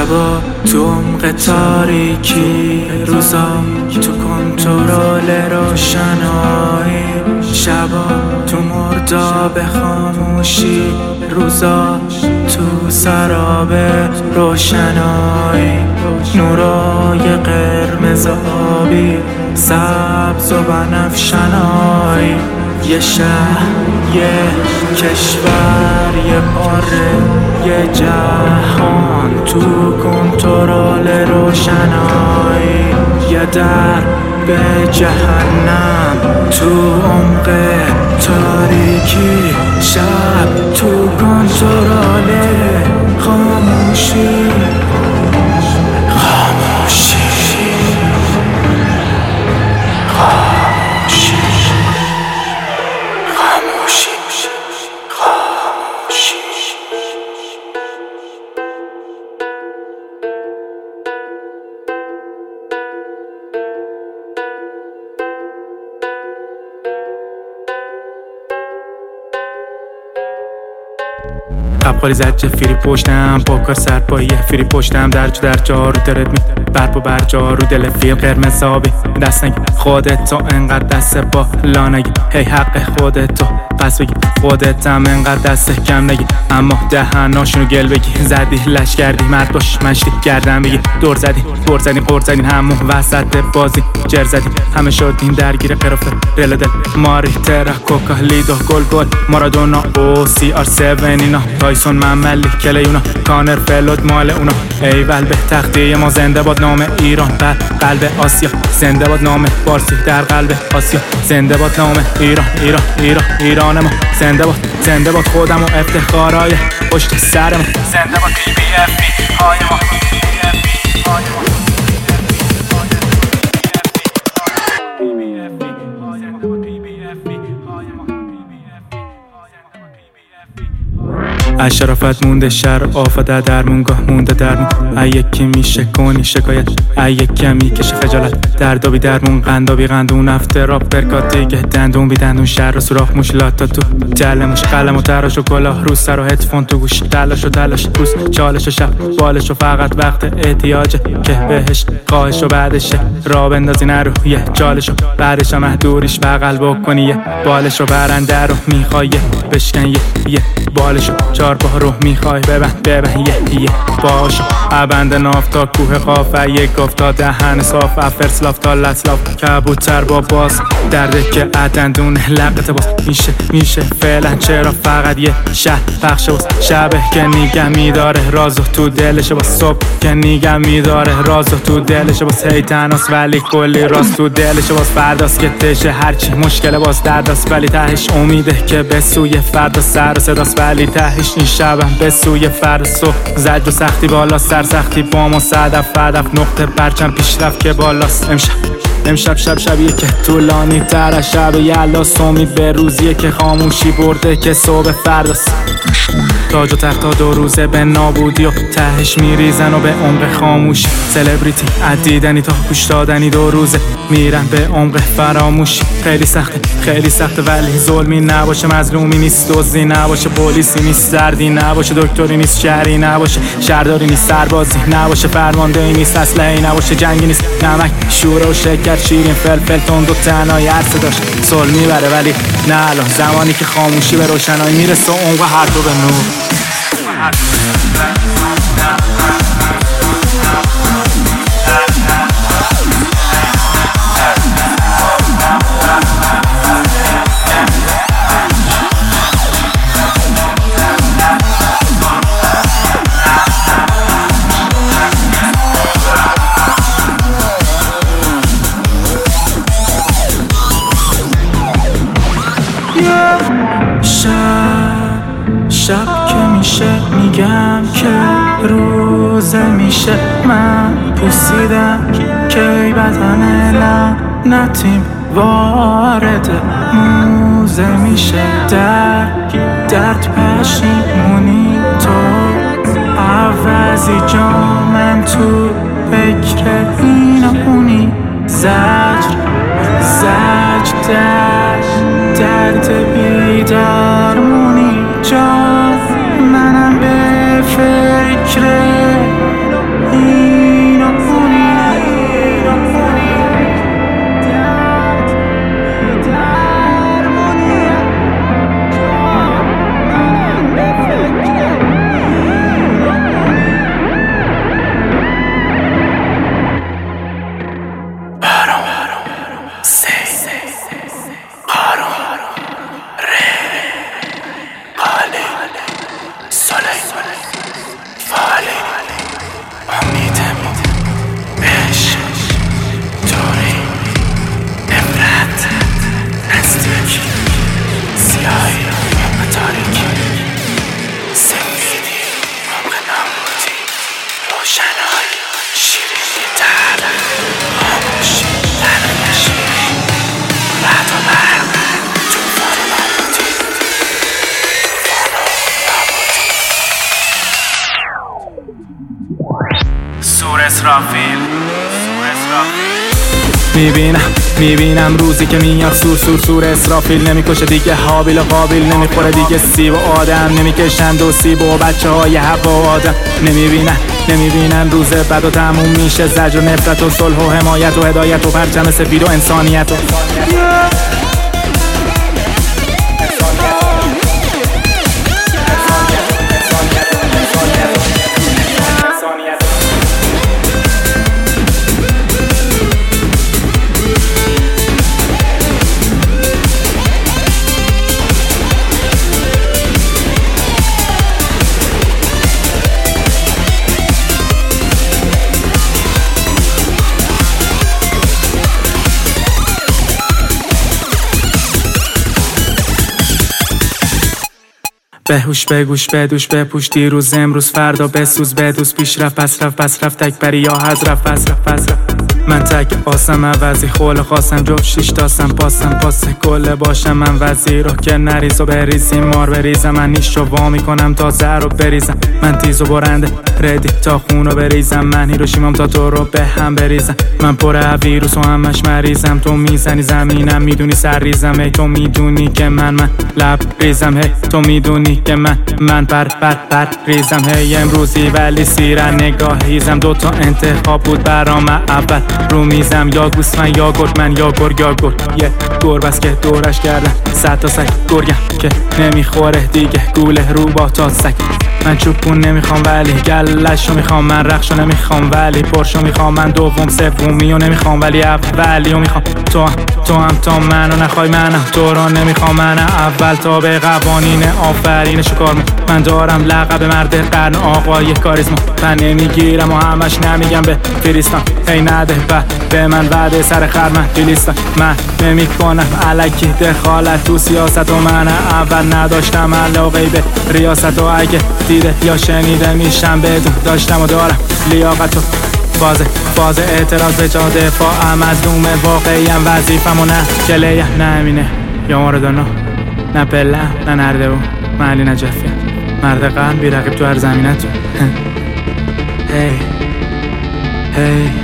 شبا تو عمق تاریکی، روزا تو کنترل روشنایی. شبا تو مرداب خاموشی، روزا تو سراب روشنایی. نورای قرمز آبی، سبز و بنفشنایی. یه شهر، یه کشور، یه قاره، یه جهان تو کنترل روشنایی. یه در به جهنم تو عمق تاریکی، شب تو کنترل خاموشی. قبقالی زد چه فیری پشتم، با کار سرپاییه فیری پشتم. در جا رو درت می برپا برجا رو دل فیل قرمز آبی. دست نگی خودت تو انقدر دست با لا نگی، هی حق خودت تو پس بگی خودتم انقدر دست کم نگی. اما دهناشونو گل بگی، زدی لش کردی مرد باش مشتی گردن بگی. دور زدی قور زدین همون وسط بازی جر زدی. همه شدین درگیر قرافه رل دل ماری ترا کوکا لیدو گل مارادونا او سی آر 7 اینا تایسون مملی کلیونا کانر فلود مال اونا. ایول به تختی ما زنده باد نام ایران بر قلب آسیا، زنده باد نام فارسی در قلب آسیا، زنده باد نام ایران ما، زنده باد خودم و افتخارای پشت سر ما، زنده باد PBFP های ما. از شرافت مونده شر آفده درمونگاه مونده درمون. یکی میشه کنی شکایت، یکی هم میکشه خجالت. دردابی درمون قندابی قندون افتراب برکات دیگه دندون بی دندون شر و سوراخ مشلاتا تو تله موش قلم و تراش و کلاه رو سر و هدفون تو گوش. تلاش روز چالش و شب بالش و فقط وقت احتیاجه که بهش خواهش و بعدشه را بندازی نرویه چالش و بعدش هم دوریش بغل بکنی یه بالش و برنده رو میخوای بشکن یه بالش و چار با رو میخوای ببن یه باشو عبند ناف تا کوه قاف. یک گفت تا دهن صاف افرس لاف تا لطلاف کبوتر با باز درده که عدندون لقت باز میشه فعلا. چرا فقط یه شهر پخشه باز شبه که نیگه میداره رازو تو دلشه باز صبح که نیگه میداره رازو تو دلشه باز هی تناس ولی کلی راز تو دلشه باز فرداست که تشه هرچی مشکل باز درداست ولی تهش امیده که به سوی فردا سر صداست ولی تهش این شبم به سوی فردا صبح زد و سختی بالا سر سختی با ما صدف نقطه پرچم پیشرفت که بالاست. امشب شبیه که طولانی تر از شب یلاست. امید به روزیه که خاموشی برده که صبح فرداست. تاج و تخت تا 2 روزه به نابودی و تهش میریزن و به عمق خاموشی. سلبریتی عدیدنی تا گوش دادنی 2 روزه میرن به عمق فراموشی. خیلی سخته ولی ظلمی نباشه، مظلومی نیست، دزدی نباشه، پلیسی نیست، زردی نباشه، دکتری نیست، شهری نباشه، شهرداری نیست، سربازی نباشه، فرماندهی نیست، اسلحه‌ای نباشه، جنگی نیست، نمک شوره و شکر شیرین فلفل تند و تنهایی عرصه داشت صلح میبره ولی نه الان زمانی که خاموشی به روشنایی میرسه و عمق هر دو به نور. شب که میشه میگم که روزه میشه من پوسیدم که بدن لعنتیم وارد موزه میشه درد پشیمونی تو عوضی جامم تو فکر این و اونی زجر درد بیدارمونی جان منم به فکر سور اسرافیل میبینم روزی که میاد سور اسرافیل نمیکشه دیگه حابیل و قابیل نمیخوره دیگه سیب و آدم نمیکشند و سیب و بچه های حق و آدم نمیبینن روز بد و تموم میشه زجر و نفرت و صلح و حمایت و هدایت و پرچم سفید و انسانیت و بهوش بگوش بدوش بپوش دیروز امروز فردا بسوز بدوز پیشرفت پس رفت تک بری یا حذرف من تک آسم عوضی خول خواستم جفت شیش تاسم پاس کله باشم من وزیر رو که نریز و بریزیم مار بریزم من نیش رو وا میکنم تا زهر رو بریزم من تیز و برنده ردی تا خون رو بریزم من هیروشیمام تا تو رو به هم بریزم من پر ویروس و همش مریضم تو میزنی زمینم میدونی سر ریزم ای تو میدونی که من لب ریزم هی تو میدونی که من پر ریزم هی امروزی ولی سیرن نگاهیزم دوتا انتخاب بود برام اول رو میزم یا گوسفند یا گرگ من یا گرگ یه گربه است که دورش کردن 100 تا سگ گرگم که نمیخوره دیگه گوله رو با تا سگ من چوبون نمیخوام ولی گلشو میخوام من رخشو نمیخوام ولی پرشو میخوام من دوم سومیو نمیخوام ولی اولیو میخوام تو هم تا منو نخوای منم تو رو نمیخوام من اول تا به قوانین آفرینشو کار من دارم لقب مرد قرن آقای کاریزما من نمیگیرم و همش نمیگم به فریستان هی نده به من وعده سر خر من دیلیستم من نمیکنم الکی دخالت تو سیاست و من اول نداشتم علاقه به ریاست و اگه دیده یا شنیده میشم بدون داشتم و دارم لیاقت و باز اعتراض به جا دفاعم از دوم واقعیم وظیفم و نه کلیم نه امینه یا موردانو نه پله نه نرده و محلی نجفی مرد قرن بی رقیب تو هر زمینه تو هی